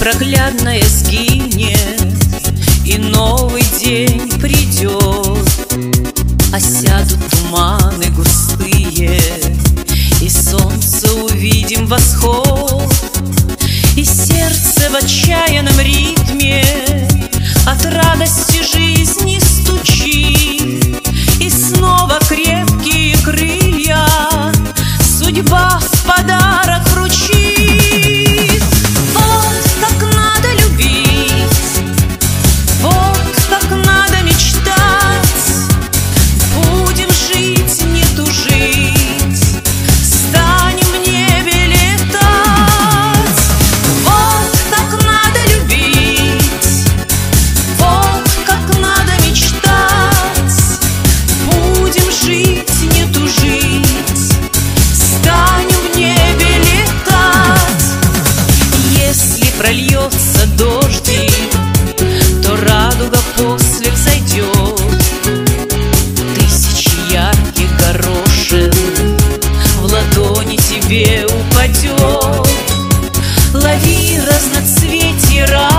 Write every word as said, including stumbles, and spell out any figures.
непроглядная сгинет, и новый день придет. Осядут туманы густые, и солнце увидим восход, и сердце в отчаянном ритме от радости жизни стучит, и снова крепкие крылья судьба в подарок вручит. Вот как надо любить, вот как надо мечтать, будем жить, не тужить, станем в небе летать. Вот как надо любить, вот как надо мечтать, будем жить, не тужить, станем в небе летать. Если прольется дождик, то радуга после взойдет, тысячи ярких горошин в ладони тебе упадет. Лови разноцветие радуги,